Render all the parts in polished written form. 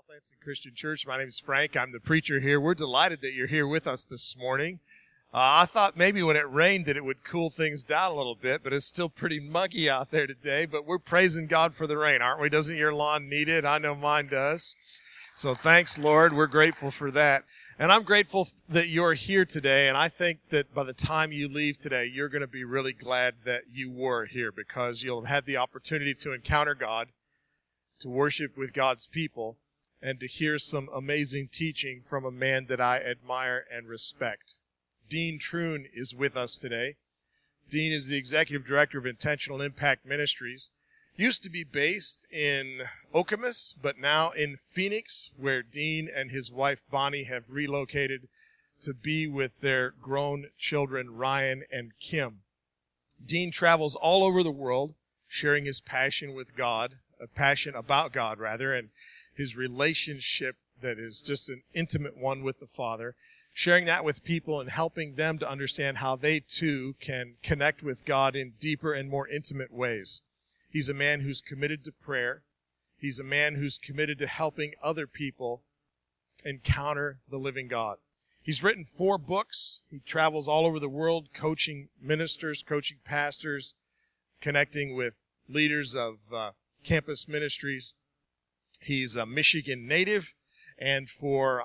Lansing Christian Church. My name is Frank. I'm the preacher here. We're delighted that you're here with us this morning. I thought maybe when it rained that it would cool things down a little bit, but it's still pretty muggy out there today. But we're praising God for the rain, aren't we? Doesn't your lawn need it? I know mine does. So thanks, Lord. We're grateful for that. And I'm grateful that you're here today, and I think that by the time you leave today, you're going to be really glad that you were here, because you'll have had the opportunity to encounter God, to worship with God's people, and to hear some amazing teaching from a man that I admire and respect. Dean Troon is with us today. Dean is the Executive Director of Intentional Impact Ministries. Used to be based in Okemos, but now in Phoenix, where Dean and his wife Bonnie have relocated to be with their grown children Ryan and Kim. Dean travels all over the world, sharing his passion with God, a passion about God rather, and his relationship that is just an intimate one with the Father, sharing that with people and helping them to understand how they too can connect with God in deeper and more intimate ways. He's a man who's committed to prayer. He's a man who's committed to helping other people encounter the living God. He's written 4 books. He travels all over the world coaching ministers, coaching pastors, connecting with leaders of campus ministries. He's a Michigan native, and for,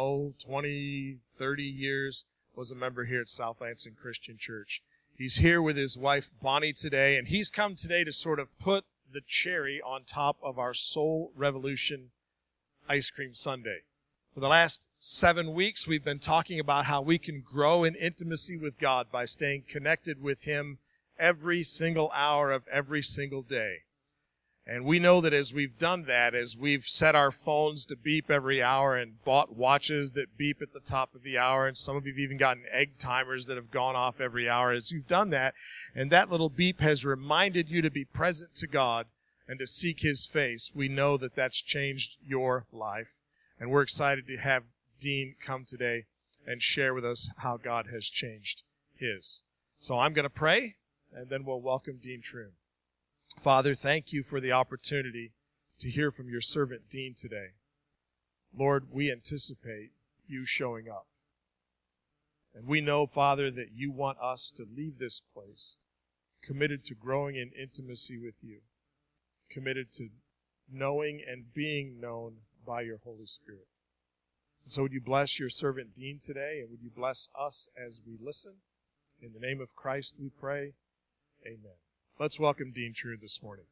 20, 30 years was a member here at South Lansing Christian Church. He's here with his wife Bonnie today, and he's come today to sort of put the cherry on top of our Soul Revolution Ice Cream Sundae. For the last 7 weeks, we've been talking about how we can grow in intimacy with God by staying connected with Him every single hour of every single day. And we know that as we've done that, as we've set our phones to beep every hour and bought watches that beep at the top of the hour, and some of you have even gotten egg timers that have gone off every hour, as you've done that, and that little beep has reminded you to be present to God and to seek His face, we know that that's changed your life. And we're excited to have Dean come today and share with us how God has changed his. So I'm going to pray, and then we'll welcome Dean Troon. Father, thank you for the opportunity to hear from your servant Dean today. Lord, we anticipate you showing up. And we know, Father, that you want us to leave this place committed to growing in intimacy with you, committed to knowing and being known by your Holy Spirit. And so would you bless your servant Dean today, and would you bless us as we listen? In the name of Christ we pray. Amen. Let's welcome Dean Troon this morning.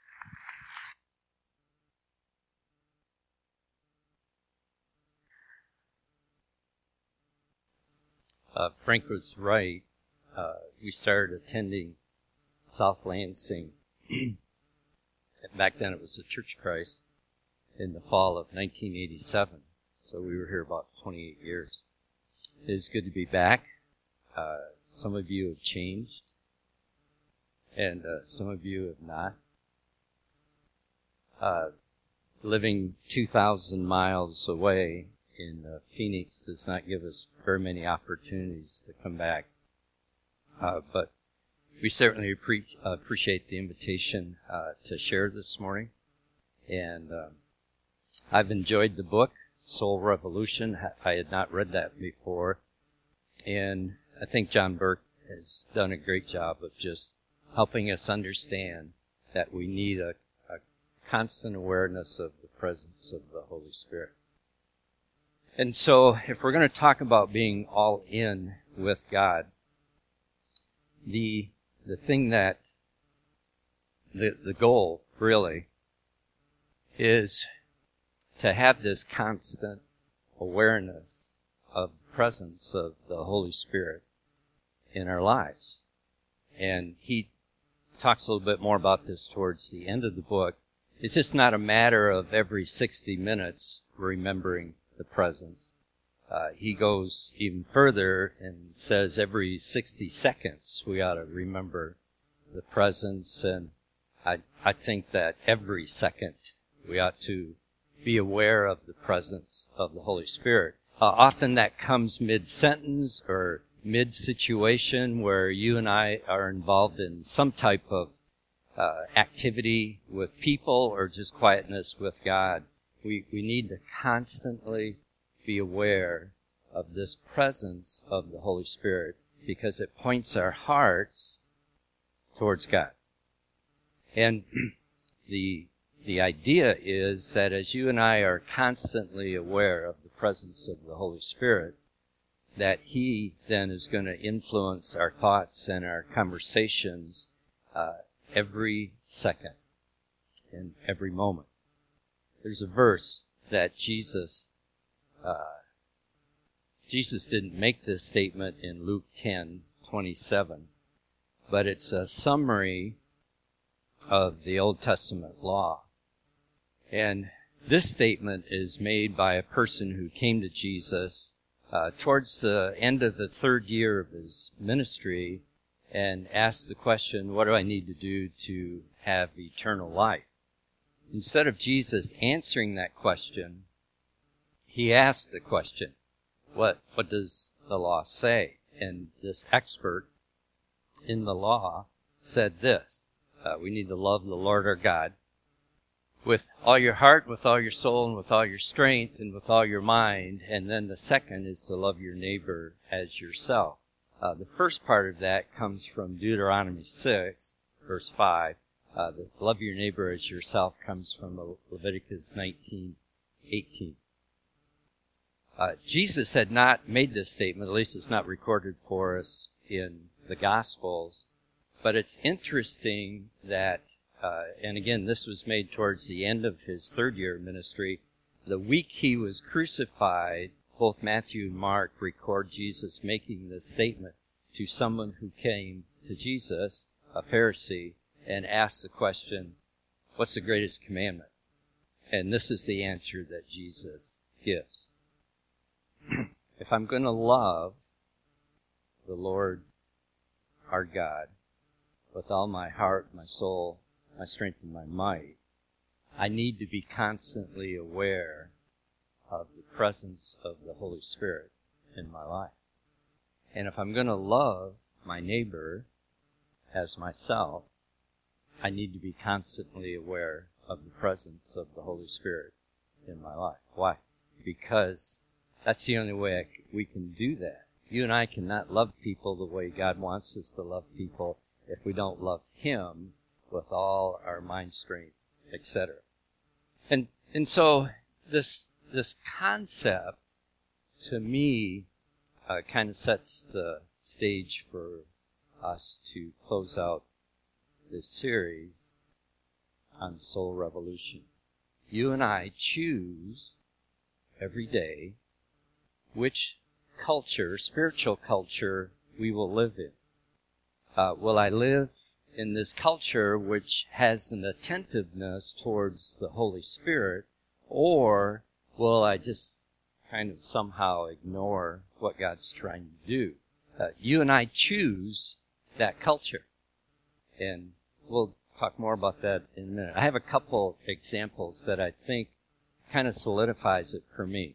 Frank was right. We started attending South Lansing. Back then it was the Church of Christ in the fall of 1987. So we were here about 28 years. It is good to be back. Some of you have changed, and some of you have not. Living 2,000 miles away in Phoenix does not give us very many opportunities to come back. But we certainly appreciate the invitation to share this morning. And I've enjoyed the book, Soul Revolution. I had not read that before. And I think John Burke has done a great job of just helping us understand that we need a constant awareness of the presence of the Holy Spirit. And so if we're going to talk about being all in with God, the thing that the goal really is to have this constant awareness of the presence of the Holy Spirit in our lives. And he talks a little bit more about this towards the end of the book. It's just not a matter of every 60 minutes remembering the presence. He goes even further and says every 60 seconds we ought to remember the presence. And I think that every second we ought to be aware of the presence of the Holy Spirit. Often that comes mid-sentence or mid-situation where you and I are involved in some type of activity with people or just quietness with God. we need to constantly be aware of this presence of the Holy Spirit because it points our hearts towards God. And the idea is that as you and I are constantly aware of the presence of the Holy Spirit, that He then is going to influence our thoughts and our conversations every second and every moment. There's a verse that Jesus didn't make this statement in Luke 10:27, but it's a summary of the Old Testament law. And this statement is made by a person who came to Jesus towards the end of the third year of his ministry and asked the question, what do I need to do to have eternal life? Instead of Jesus answering that question, he asked the question, what does the law say? And this expert in the law said this, we need to love the Lord our God with all your heart, with all your soul, and with all your strength, and with all your mind. And then the second is to love your neighbor as yourself. The first part of that comes from Deuteronomy 6, verse 5. The love your neighbor as yourself comes from Leviticus 19:18. Jesus had not made this statement, at least it's not recorded for us in the Gospels, but it's interesting that, and again, this was made towards the end of his third year of ministry, the week he was crucified, both Matthew and Mark record Jesus making this statement to someone who came to Jesus, a Pharisee, and asked the question, what's the greatest commandment? And this is the answer that Jesus gives. If I'm going to love the Lord our God with all my heart, my soul, my strength, and my might, I need to be constantly aware of the presence of the Holy Spirit in my life. And if I'm going to love my neighbor as myself, I need to be constantly aware of the presence of the Holy Spirit in my life. Why? Because that's the only way we can do that. You and I cannot love people the way God wants us to love people if we don't love Him with all our mind, strength, etc. And so this concept, to me, kind of sets the stage for us to close out this series on soul revolution. You and I choose every day which culture, spiritual culture, we will live in. Will I live in this culture which has an attentiveness towards the Holy Spirit, or will I just kind of somehow ignore what God's trying to do? You and I choose that culture. And we'll talk more about that in a minute. I have a couple examples that I think kind of solidifies it for me.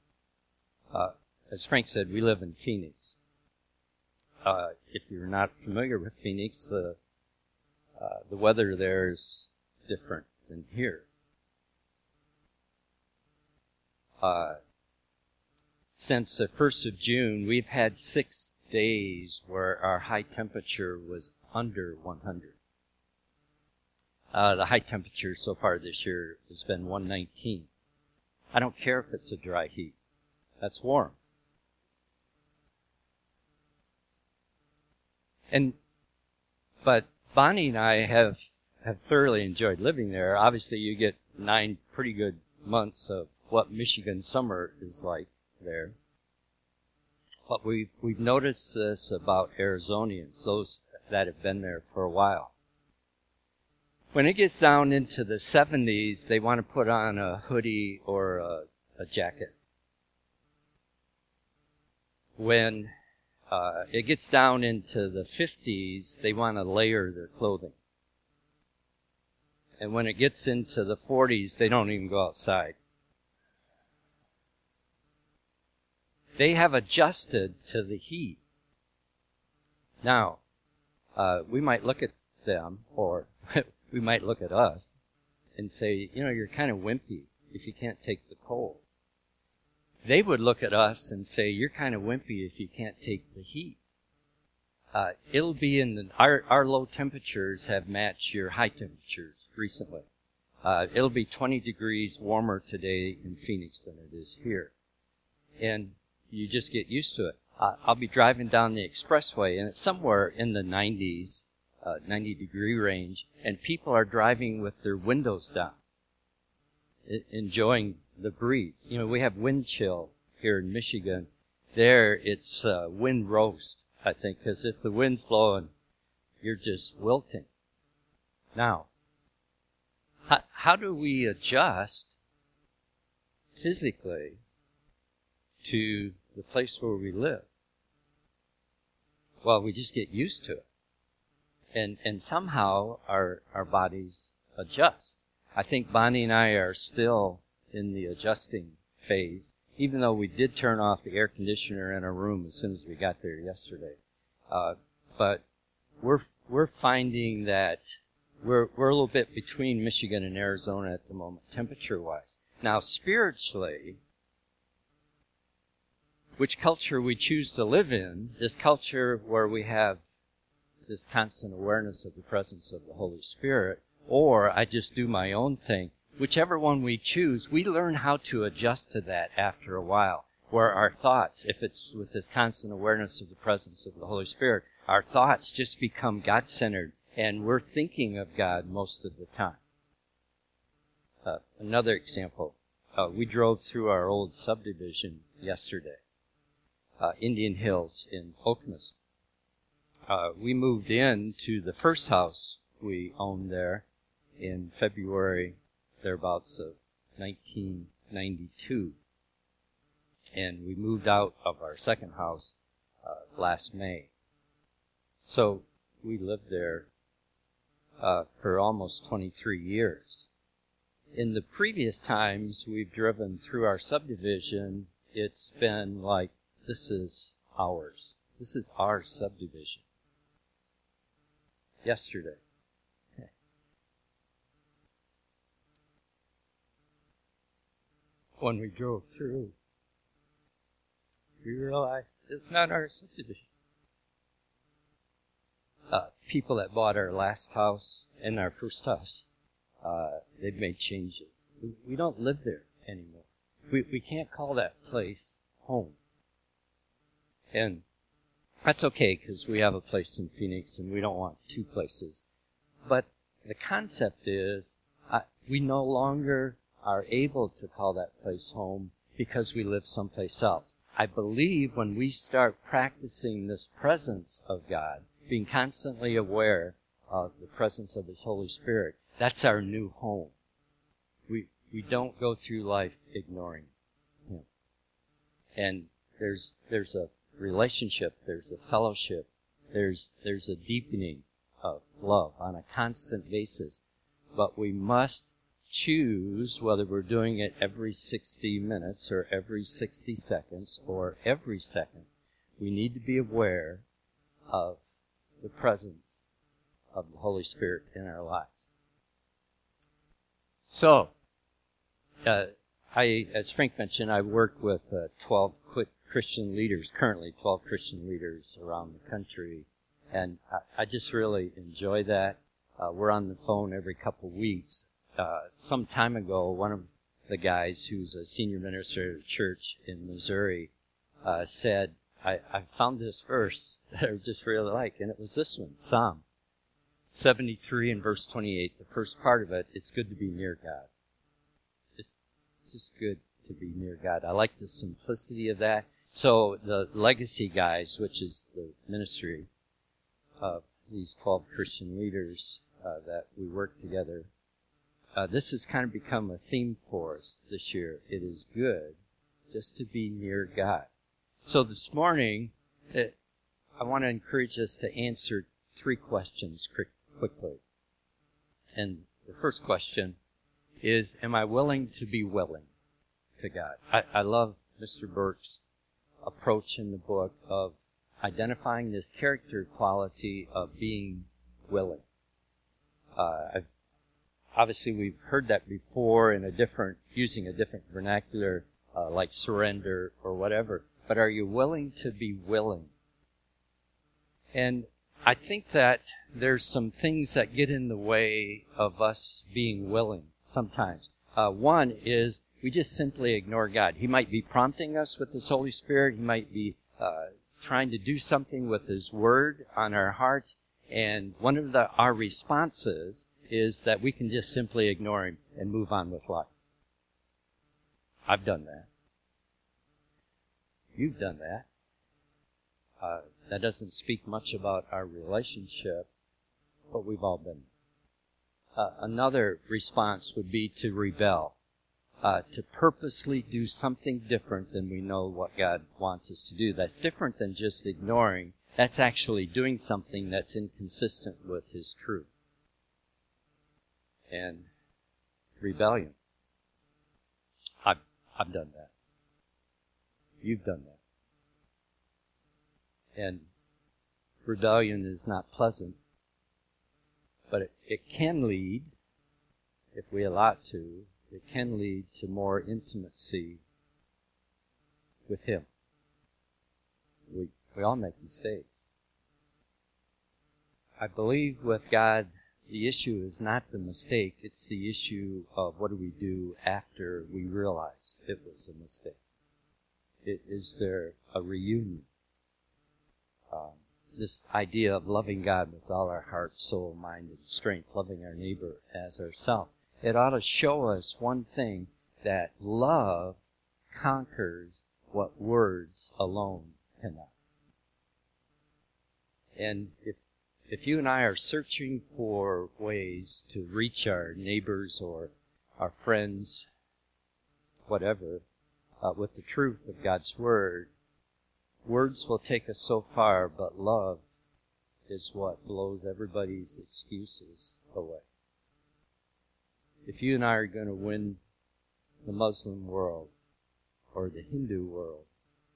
As Frank said, we live in Phoenix. If you're not familiar with Phoenix, the weather there is different than here. Since the 1st of June, we've had 6 days where our high temperature was under 100. The high temperature so far this year has been 119. I don't care if it's a dry heat. That's warm. But Bonnie and I have thoroughly enjoyed living there. Obviously, you get 9 pretty good months of what Michigan summer is like there. But we've noticed this about Arizonians, those that have been there for a while. When it gets down into the 70s, they want to put on a hoodie or a jacket. When it gets down into the 50s, they want to layer their clothing. And when it gets into the 40s, they don't even go outside. They have adjusted to the heat. Now, we might look at them, or we might look at us, and say, you're kind of wimpy. if you can't take the cold. They would look at us and say, you're kind of wimpy if you can't take the heat. It'll be our low temperatures have matched your high temperatures recently. It'll be 20 degrees warmer today in Phoenix than it is here. And you just get used to it. I'll be driving down the expressway, and it's somewhere in the 90s, 90-degree range, and people are driving with their windows down, enjoying the breeze. You know, we have wind chill here in Michigan. There, it's wind roast, I think, because if the wind's blowing, you're just wilting. Now, how do we adjust physically to the place where we live? Well, we just get used to it. And somehow our bodies adjust. I think Bonnie and I are still in the adjusting phase, even though we did turn off the air conditioner in our room as soon as we got there yesterday. But we're finding that we're a little bit between Michigan and Arizona at the moment, temperature-wise. Now, spiritually, which culture we choose to live in, this culture where we have this constant awareness of the presence of the Holy Spirit, or I just do my own thing, whichever one we choose, we learn how to adjust to that after a while, where our thoughts, if it's with this constant awareness of the presence of the Holy Spirit, our thoughts just become God-centered, and we're thinking of God most of the time. Another example, we drove through our old subdivision yesterday, Indian Hills in Okemos. We moved into the first house we owned there in February, thereabouts of 1992. And we moved out of our second house last May. So we lived there for almost 23 years. In the previous times we've driven through our subdivision, it's been like, this is ours. This is our subdivision. Yesterday. When we drove through, we realized it's not our subdivision. People that bought our last house and our first house, they've made changes. We don't live there anymore. We can't call that place home. And that's okay, because we have a place in Phoenix and we don't want two places. But the concept is we no longer are able to call that place home because we live someplace else. I believe when we start practicing this presence of God, being constantly aware of the presence of His Holy Spirit, that's our new home. We don't go through life ignoring Him. And there's a relationship, there's a fellowship, there's a deepening of love on a constant basis. But we must choose whether we're doing it every 60 minutes or every 60 seconds or every second. We need to be aware of the presence of the Holy Spirit in our lives. So, as Frank mentioned, I work with 12 Christian leaders, currently 12 Christian leaders around the country, and I just really enjoy that. We're on the phone every couple weeks. Some time ago, one of the guys who's a senior minister at a church in Missouri said, I found this verse that I just really like, and it was this one, Psalm 73 and verse 28. The first part of it, it's good to be near God. It's just good to be near God. I like the simplicity of that. So the Legacy guys, which is the ministry of these 12 Christian leaders that we work together, this has kind of become a theme for us this year. It is good just to be near God. So this morning, I want to encourage us to answer 3 questions quickly. And the first question is, am I willing to be willing to God? I love Mr. Burke's approach in the book of identifying this character quality of being willing. obviously we've heard that before in using a different vernacular, like surrender or whatever. But are you willing to be willing? And I think that there's some things that get in the way of us being willing sometimes. One is we just simply ignore God. He might be prompting us with His Holy Spirit. He might be trying to do something with His Word on our hearts. And one of our responses is that we can just simply ignore Him and move on with life. I've done that. You've done that. That doesn't speak much about our relationship, but we've all been. Another response would be to rebel, to purposely do something different than we know what God wants us to do. That's different than just ignoring. That's actually doing something that's inconsistent with His truth. And rebellion. I've done that. You've done that. And rebellion is not pleasant, but it can lead, if we allow it can lead to more intimacy with Him. We all make mistakes. I believe with God, the issue is not the mistake, it's the issue of what do we do after we realize it was a mistake. Is there a reunion? This idea of loving God with all our heart, soul, mind, and strength, loving our neighbor as ourselves. It ought to show us one thing, that love conquers what words alone cannot. And if you and I are searching for ways to reach our neighbors or our friends, whatever, with the truth of God's Word, words will take us so far, but love is what blows everybody's excuses away. If you and I are going to win the Muslim world, or the Hindu world,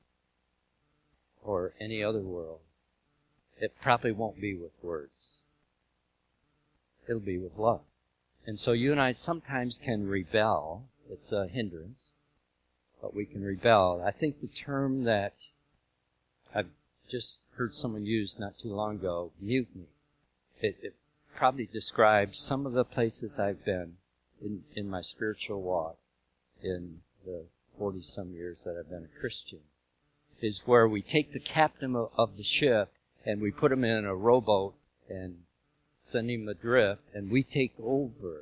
or any other world, it probably won't be with words. It'll be with love. And so you and I sometimes can rebel. It's a hindrance, but we can rebel. I think the term that I've just heard someone use not too long ago, mutiny. It probably describes some of the places I've been in my spiritual walk in the 40-some years that I've been a Christian, is where we take the captain of the ship and we put him in a rowboat and send him adrift, and we take over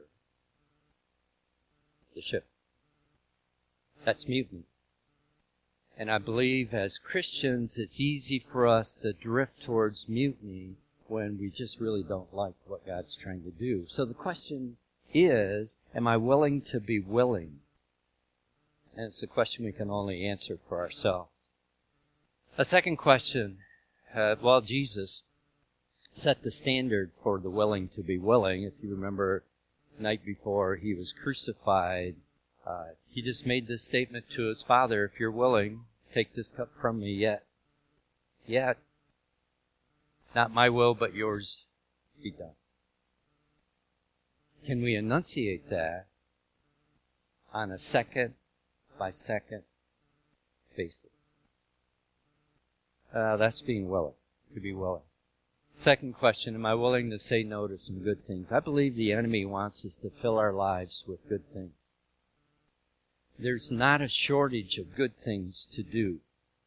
the ship. That's mutiny. And I believe as Christians, it's easy for us to drift towards mutiny when we just really don't like what God's trying to do. So the question is, am I willing to be willing? And it's a question we can only answer for ourselves. A second question, Jesus set the standard for the willing to be willing. If you remember, the night before He was crucified, He just made this statement to His Father, if you're willing, take this cup from me, yet, not my will, but yours be done. Can we enunciate that on a second-by-second basis? That's being willing, to be willing. Second question, am I willing to say no to some good things? I believe the enemy wants us to fill our lives with good things. There's not a shortage of good things to do.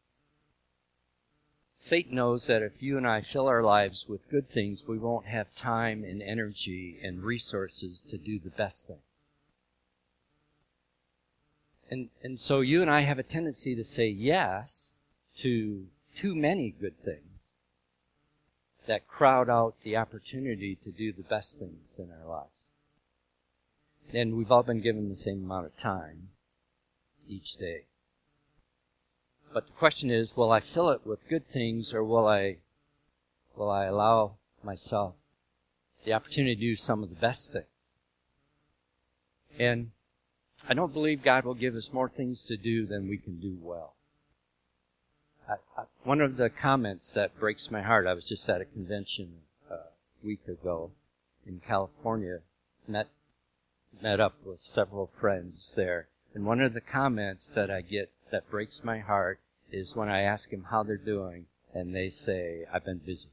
Satan knows that if you and I fill our lives with good things, we won't have time and energy and resources to do the best things. And so you and I have a tendency to say yes to too many good things that crowd out the opportunity to do the best things in our lives. And we've all been given the same amount of time each day. But the question is, will I fill it with good things, or will I allow myself the opportunity to do some of the best things? And I don't believe God will give us more things to do than we can do well. One of the comments that breaks my heart, I was just at a convention a week ago in California, met met up with several friends there. And one of the comments that I get that breaks my heart is when I ask them how they're doing, and they say, "I've been busy."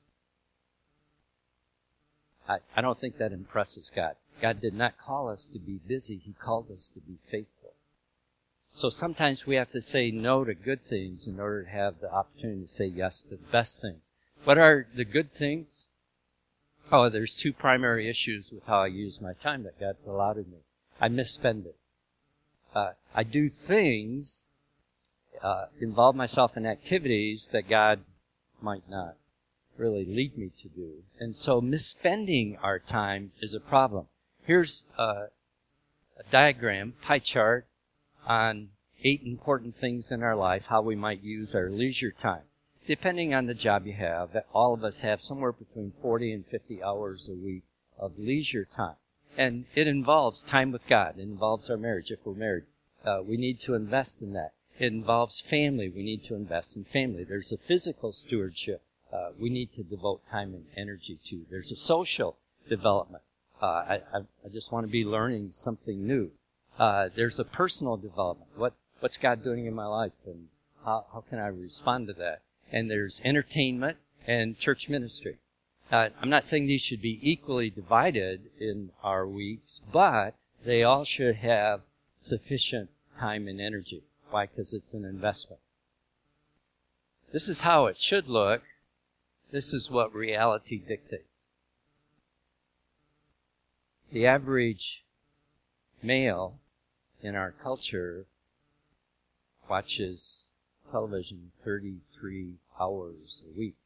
I don't think that impresses God. God did not call us to be busy. He called us to be faithful. So sometimes we have to say no to good things in order to have the opportunity to say yes to the best things. What are the good things? Oh, there's two primary issues with how I use my time that God's allotted me. I misspend it. I do things, involve myself in activities that God might not really lead me to do. And so misspending our time is a problem. Here's a diagram, pie chart, on 8 important things in our life, how we might use our leisure time. Depending on the job you have, all of us have somewhere between 40 and 50 hours a week of leisure time. And it involves time with God. It involves our marriage, if we're married. We need to invest in that. It involves family. We need to invest in family. There's a physical stewardship we need to devote time and energy to. There's a social development. I just want to be learning something new. There's a personal development. What's God doing in my life, and how can I respond to that? And there's entertainment and church ministry. I'm not saying these should be equally divided in our weeks, but they all should have sufficient time and energy. Why? Because it's an investment. This is how it should look. This is what reality dictates. The average male in our culture watches television 33 hours a week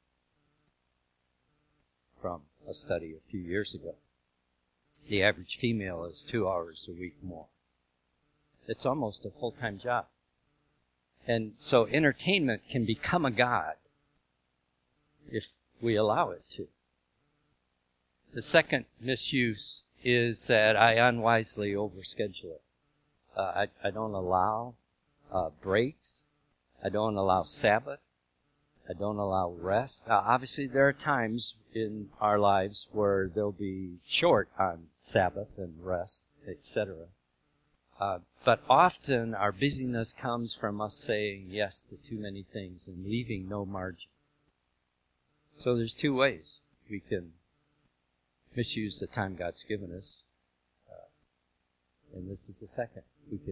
from a study a few years ago. The average female is 2 hours a week more. It's almost a full-time job. And so entertainment can become a god if we allow it to. The second misuse is that I unwisely overschedule it. I don't allow breaks. I don't allow Sabbath. I don't allow rest. Obviously, there are times in our lives where they'll be short on Sabbath and rest, etc. But often our busyness comes from us saying yes to too many things and leaving no margin. So there's two ways we can misuse the time God's given us. And this is the second.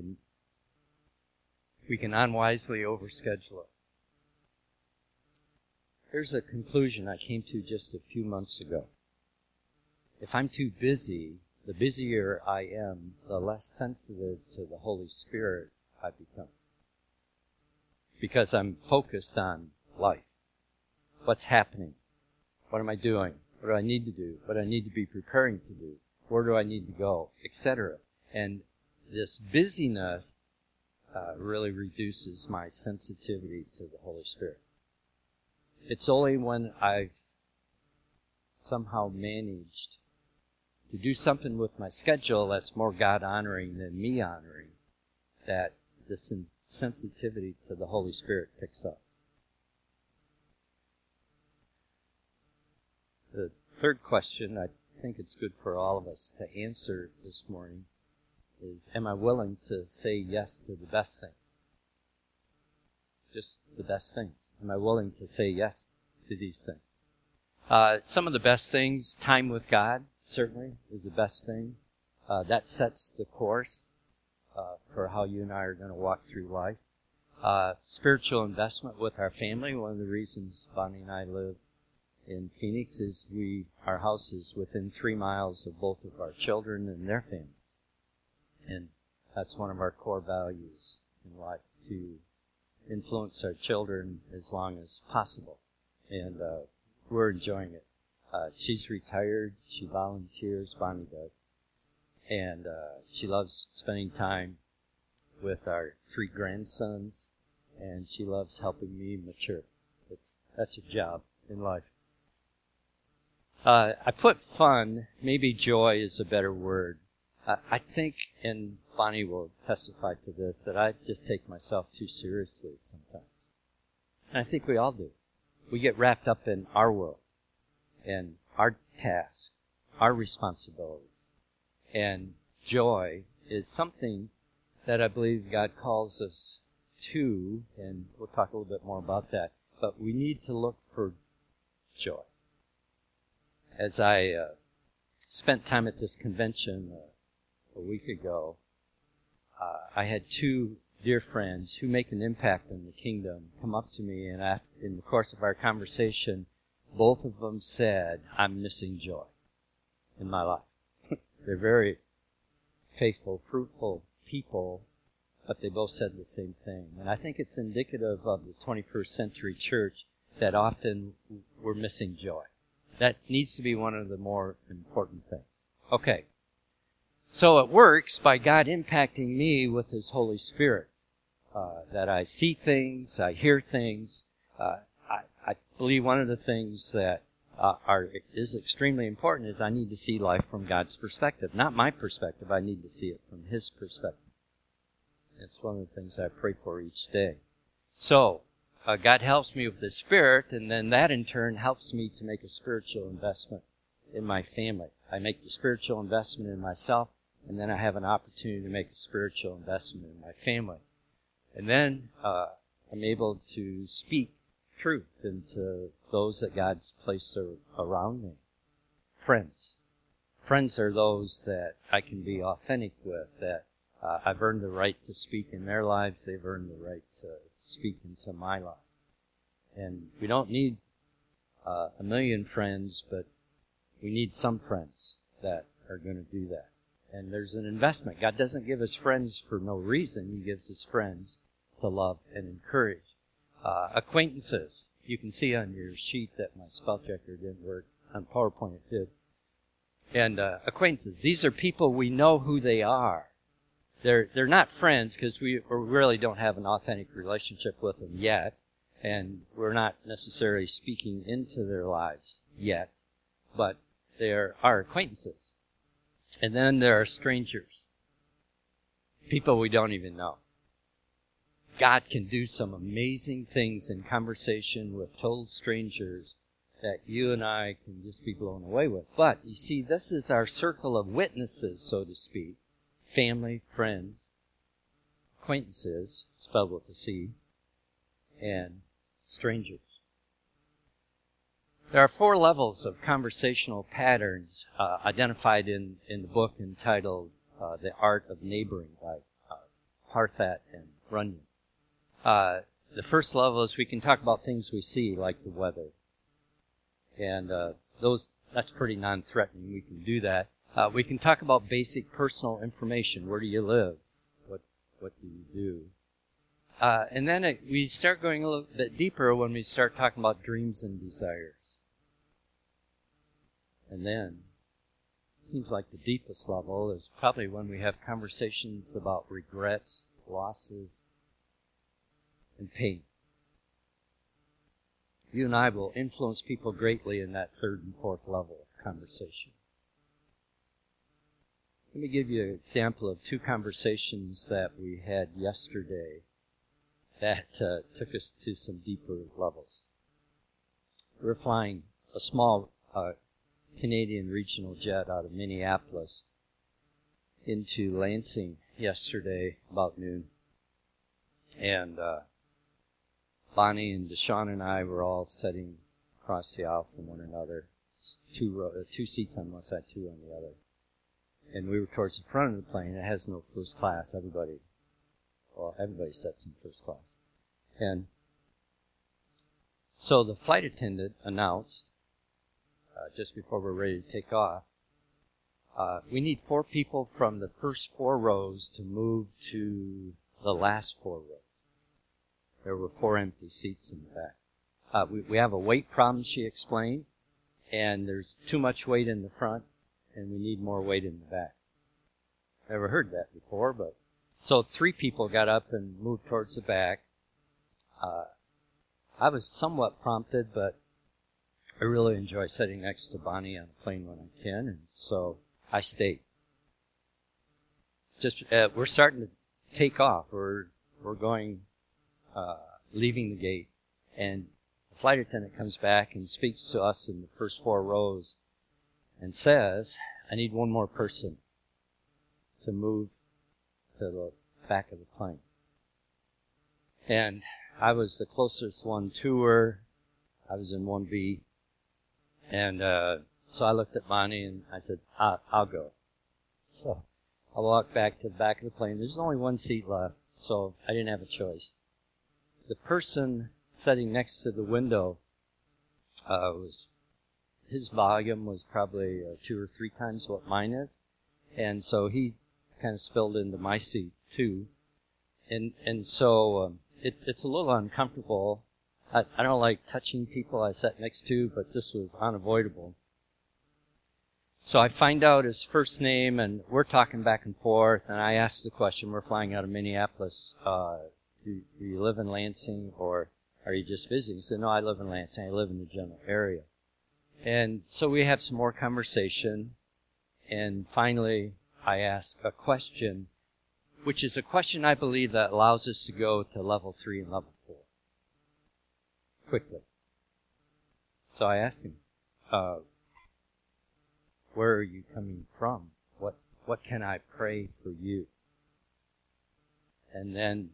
We can unwisely overschedule it. Here's a conclusion I came to just a few months ago. If I'm too busy, the busier I am, the less sensitive to the Holy Spirit I become. Because I'm focused on life. What's happening? What am I doing? What do I need to do? What do I need to be preparing to do? Where do I need to go? Etc. And this busyness really reduces my sensitivity to the Holy Spirit. It's only when I've somehow managed to do something with my schedule that's more God-honoring than me-honoring that the sensitivity to the Holy Spirit picks up. The third question, I think it's good for all of us to answer this morning, is, am I willing to say yes to the best things? Just the best things. Am I willing to say yes to these things? Some of the best things, time with God, certainly, is the best thing. That sets the course for how you and I are going to walk through life. Spiritual investment with our family. One of the reasons Bonnie and I live in Phoenix is our house is within 3 miles of both of our children and their families. And that's one of our core values in life, to influence our children as long as possible. And we're enjoying it. She's retired. She volunteers. Bonnie does. And she loves spending time with our 3 grandsons. And she loves helping me mature. That's a job in life. I put fun, maybe joy is a better word. I think, and Bonnie will testify to this, that I just take myself too seriously sometimes. And I think we all do. We get wrapped up in our world and our task, our responsibilities. And joy is something that I believe God calls us to, and we'll talk a little bit more about that, but we need to look for joy. As I spent time at this convention a week ago, I had two dear friends who make an impact in the kingdom come up to me, and in the course of our conversation, both of them said, I'm missing joy in my life. They're very faithful, fruitful people, but they both said the same thing. And I think it's indicative of the 21st century church that often we're missing joy. That needs to be one of the more important things. Okay. So it works by God impacting me with His Holy Spirit. That I see things, I hear things. I believe one of the things that is extremely important is I need to see life from God's perspective. Not my perspective, I need to see it from His perspective. It's one of the things I pray for each day. So, God helps me with the Spirit, and then that in turn helps me to make a spiritual investment in my family. I make the spiritual investment in myself, and then I have an opportunity to make a spiritual investment in my family. And then I'm able to speak truth into those that God's placed around me. Friends. Friends are those that I can be authentic with, that I've earned the right to speak in their lives. They've earned the right to speak into my life. And we don't need a million friends, but we need some friends that are going to do that. And there's an investment. God doesn't give us friends for no reason. He gives us friends to love and encourage. Acquaintances. You can see on your sheet that my spell checker didn't work. On PowerPoint it did. And acquaintances. These are people we know who they are. They're not friends because we really don't have an authentic relationship with them yet. And we're not necessarily speaking into their lives yet. But they are our acquaintances. And then there are strangers. People we don't even know. God can do some amazing things in conversation with total strangers that you and I can just be blown away with. But, you see, this is our circle of witnesses, so to speak. Family, friends, acquaintances, spelled with a C, and strangers. There are 4 levels of conversational patterns identified in the book entitled The Art of Neighboring by Parthat and Runyon. The first level is we can talk about things we see, like the weather. And that's pretty non-threatening. We can do that. We can talk about basic personal information. Where do you live? What do you do? And then we start going a little bit deeper when we start talking about dreams and desires. And then, it seems like the deepest level is probably when we have conversations about regrets, losses, and pain. You and I will influence people greatly in that 3rd and 4th level of conversation. Let me give you an example of 2 conversations that we had yesterday that took us to some deeper levels. We were flying a small Canadian regional jet out of Minneapolis into Lansing yesterday about noon. And Bonnie and Deshaun and I were all sitting across the aisle from one another, 2 seats on one side, 2 on the other. And we were towards the front of the plane. It has no first class. Everybody sits in first class. And so the flight attendant announced, just before we're ready to take off, we need 4 people from the first 4 rows to move to the last 4 rows. There were 4 empty seats in the back. We have a weight problem, she explained, and there's too much weight in the front, and we need more weight in the back. Never heard that before, but so 3 people got up and moved towards the back. I was somewhat prompted, but I really enjoy sitting next to Bonnie on a plane when I can, and so I stayed. Just we're starting to take off. We're going, leaving the gate, and the flight attendant comes back and speaks to us in the first 4 rows and says, I need 1 more person. to move to the back of the plane. And I was the closest one to her. I was in 1B. And so I looked at Bonnie and I said, I'll go. So I walked back to the back of the plane. There's only one seat left, so I didn't have a choice. The person sitting next to the window, his volume was probably 2 or 3 times what mine is. And so he kind of spilled into my seat too. And so it's a little uncomfortable. I don't like touching people I sat next to, but this was unavoidable. So I find out his first name, and we're talking back and forth, and I ask the question, we're flying out of Minneapolis, do you live in Lansing, or are you just visiting? He said, no, I live in Lansing. I live in the general area. And so we have some more conversation, and finally I ask a question, which is a question I believe that allows us to go to level 3 and level 4 quickly. So I asked him, where are you coming from? What can I pray for you? And then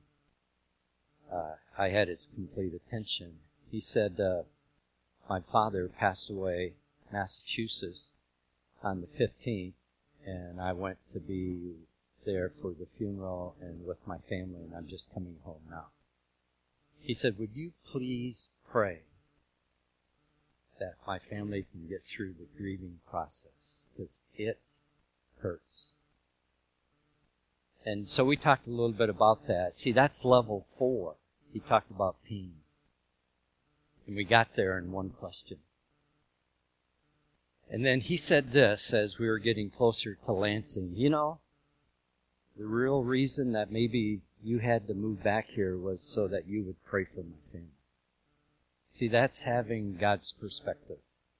I had his complete attention. He said, my father passed away in Massachusetts on the 15th, and I went to be there for the funeral and with my family, and I'm just coming home now. He said, would you please pray that my family can get through the grieving process, because it hurts. And so we talked a little bit about that. See, that's level 4. He talked about pain. And we got there in one question. And then he said this as we were getting closer to Lansing. You know, the real reason that maybe you had to move back here was so that you would pray for my family. See, that's having God's perspective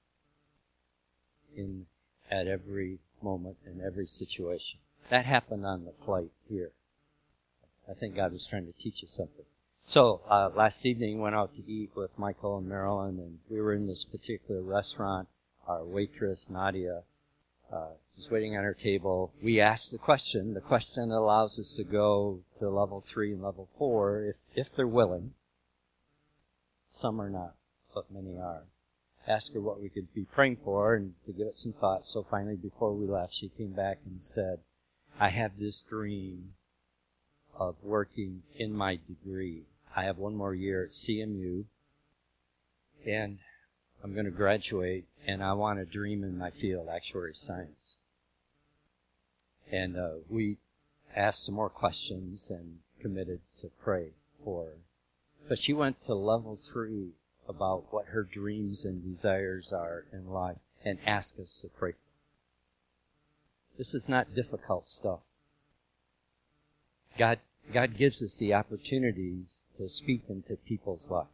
at every moment in every situation. That happened on the flight here. I think God was trying to teach us something. So last evening, went out to eat with Michael and Marilyn, and we were in this particular restaurant. Our waitress, Nadia, was waiting on her table. We asked the question. The question allows us to go to level 3 and level 4 if they're willing. Some are not, but many are. Asked her what we could be praying for and to give it some thought. So finally, before we left, she came back and said, I have this dream of working in my degree. I have one more year at CMU, and I'm going to graduate, and I want to dream in my field, actuary science. And we asked some more questions and committed to pray for her. But she went to level 3 about what her dreams and desires are in life and asked us to pray for her. This is not difficult stuff. God gives us the opportunities to speak into people's lives.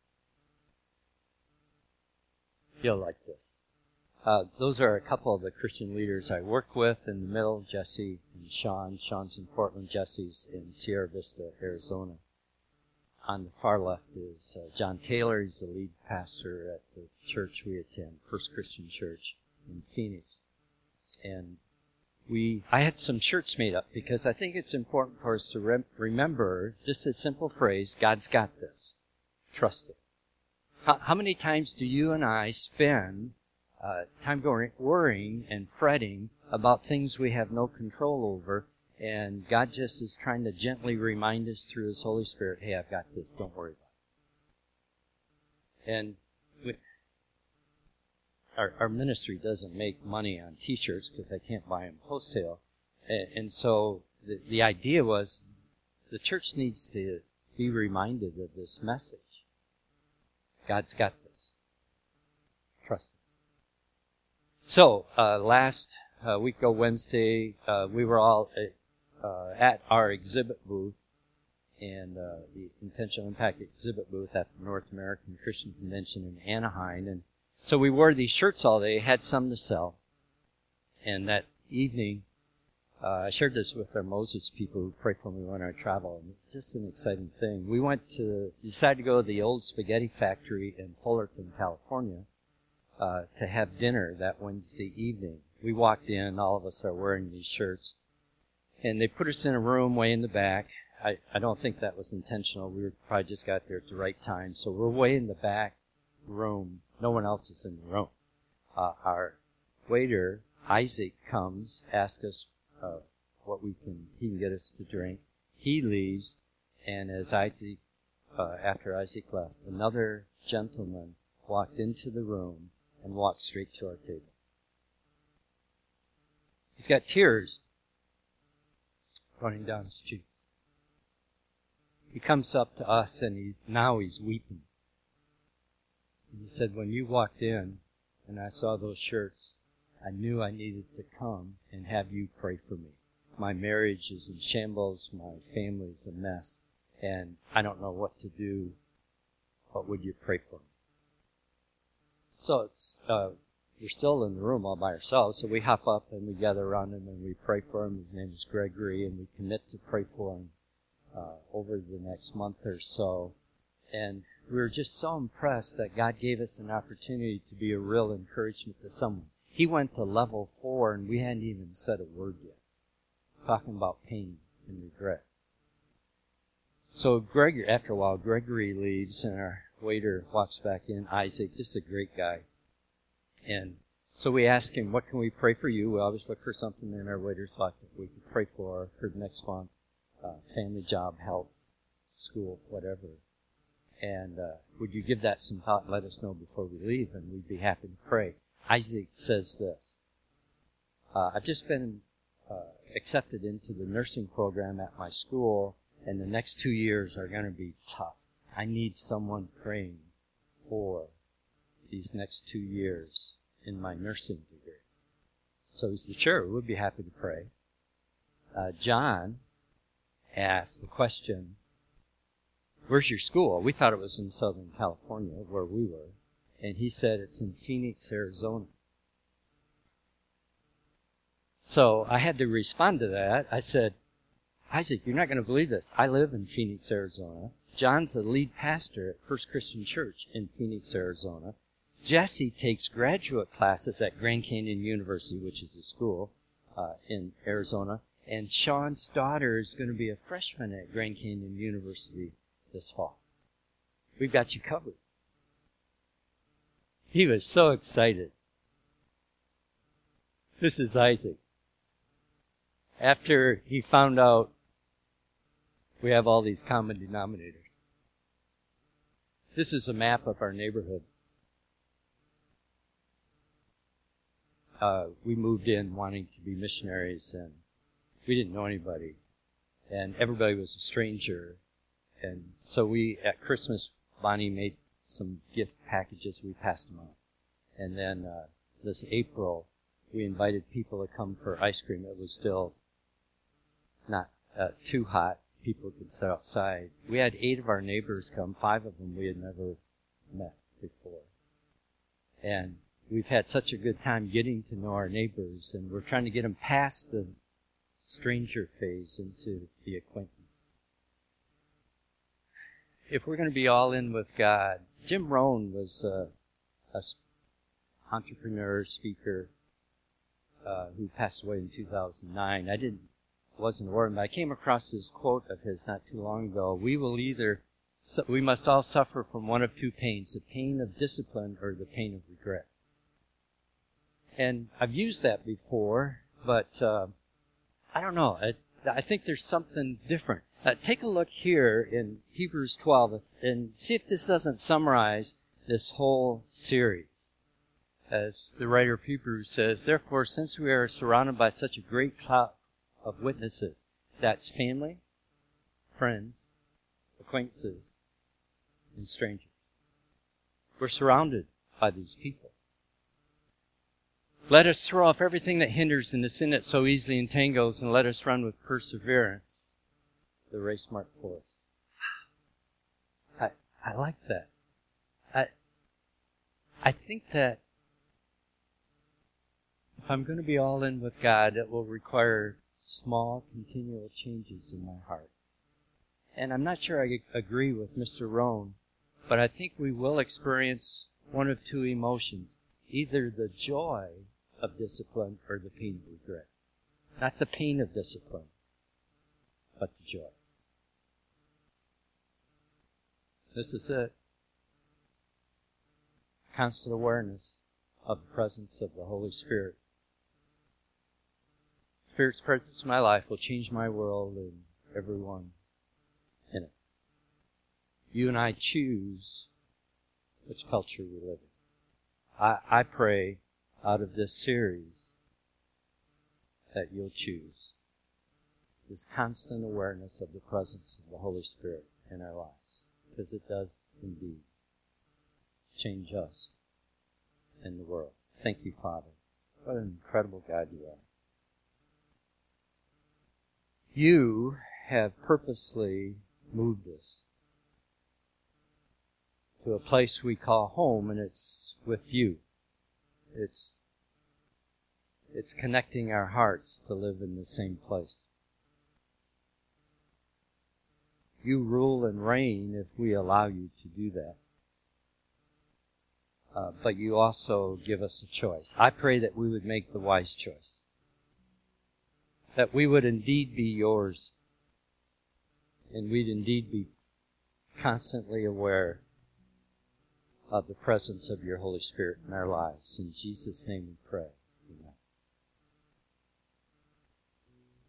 You'll like this. Those are a couple of the Christian leaders I work with. In the middle, Jesse and Sean. Sean's in Portland. Jesse's in Sierra Vista, Arizona. On the far left is John Taylor. He's the lead pastor at the church we attend, First Christian Church in Phoenix. And I had some shirts made up because I think it's important for us to remember just a simple phrase, God's got this. Trust it. How many times do you and I spend time worrying and fretting about things we have no control over, and God just is trying to gently remind us through His Holy Spirit, hey, I've got this, don't worry about it. And our ministry doesn't make money on T-shirts because I can't buy them wholesale. And so the idea was the church needs to be reminded of this message. God's got this. Trust Him. So, last week ago, Wednesday, we were all at our exhibit booth, and the Intentional Impact exhibit booth at the North American Christian Convention in Anaheim. And so we wore these shirts all day, had some to sell. And that evening, I shared this with our Moses people who pray for me when I travel, and it's just an exciting thing. We decided to go to the old spaghetti factory in Fullerton, California, to have dinner that Wednesday evening. We walked in, all of us are wearing these shirts, And they put us in a room way in the back. I don't think that was intentional. We probably just got there at the right time. So we're way in the back room. No one else is in the room. Our waiter, Isaac, comes, asks us what he can get us to drink. He leaves, and as after Isaac left, another gentleman walked into the room and walked straight to our table. He's got tears running down his cheeks. He comes up to us, and now he's weeping. He said, when you walked in and I saw those shirts, I knew I needed to come and have you pray for me. My marriage is in shambles, my family's a mess, and I don't know what to do. What would you pray for me? So we're still in the room all by ourselves, so we hop up and we gather around him and we pray for him. His name is Gregory, and we commit to pray for him over the next month or so. And we were just so impressed that God gave us an opportunity to be a real encouragement to someone. He went to level 4, and we hadn't even said a word yet, talking about pain and regret. So after a while, Gregory leaves, and our waiter walks back in, Isaac, just a great guy. And so we ask him, what can we pray for you? We always look for something in our waiter's life that we could pray for the next month, family, job, health, school, whatever. And would you give that some thought and let us know before we leave, and we'd be happy to pray. Isaac says this, I've just been accepted into the nursing program at my school, and the next 2 years are going to be tough. I need someone praying for these next 2 years in my nursing degree. So he said, sure, we'd be happy to pray. John asked the question, where's your school? We thought it was in Southern California, where we were. And he said it's in Phoenix, Arizona. So I had to respond to that. I said, Isaac, you're not going to believe this. I live in Phoenix, Arizona. John's the lead pastor at First Christian Church in Phoenix, Arizona. Jesse takes graduate classes at Grand Canyon University, which is a school in Arizona. And Sean's daughter is going to be a freshman at Grand Canyon University this fall. We've got you covered. He was so excited. This is Isaac. After he found out we have all these common denominators. This is a map of our neighborhood. We moved in wanting to be missionaries, and we didn't know anybody, and everybody was a stranger. And so at Christmas, Bonnie made some gift packages. We passed them out. And then this April, we invited people to come for ice cream. It was still not too hot. People could sit outside. We had 8 of our neighbors come. 5 of them we had never met before. And we've had such a good time getting to know our neighbors, and we're trying to get them past the stranger phase into the acquaintance. If we're going to be all in with God, Jim Rohn was an entrepreneur, speaker, who passed away in 2009. I wasn't aware of him, but I came across this quote of his not too long ago. We must all suffer from one of 2 pains, the pain of discipline or the pain of regret. And I've used that before, but I don't know. I think there's something different. Take a look here in Hebrews 12 and see if this doesn't summarize this whole series. As the writer of Hebrews says, therefore, since we are surrounded by such a great cloud of witnesses, that's family, friends, acquaintances, and strangers. We're surrounded by these people. Let us throw off everything that hinders and the sin that so easily entangles, and let us run with perseverance the race marked for us. I like that. I think that if I'm going to be all in with God, it will require small, continual changes in my heart. And I'm not sure I agree with Mr. Rohn, but I think we will experience one of 2 emotions, either the joy of discipline or the pain of regret. Not the pain of discipline, but to joy. This is it. Constant awareness of the presence of the Holy Spirit. Spirit's presence in my life will change my world and everyone in it. You and I choose which culture we live in. I pray out of this series that you'll choose this constant awareness of the presence of the Holy Spirit in our lives, because it does indeed change us and the world. Thank you, Father. What an incredible God you are. You have purposely moved us to a place we call home, and it's with you. It's connecting our hearts to live in the same place. You rule and reign if we allow you to do that. But you also give us a choice. I pray that we would make the wise choice. That we would indeed be yours. And we'd indeed be constantly aware of the presence of your Holy Spirit in our lives. In Jesus' name we pray.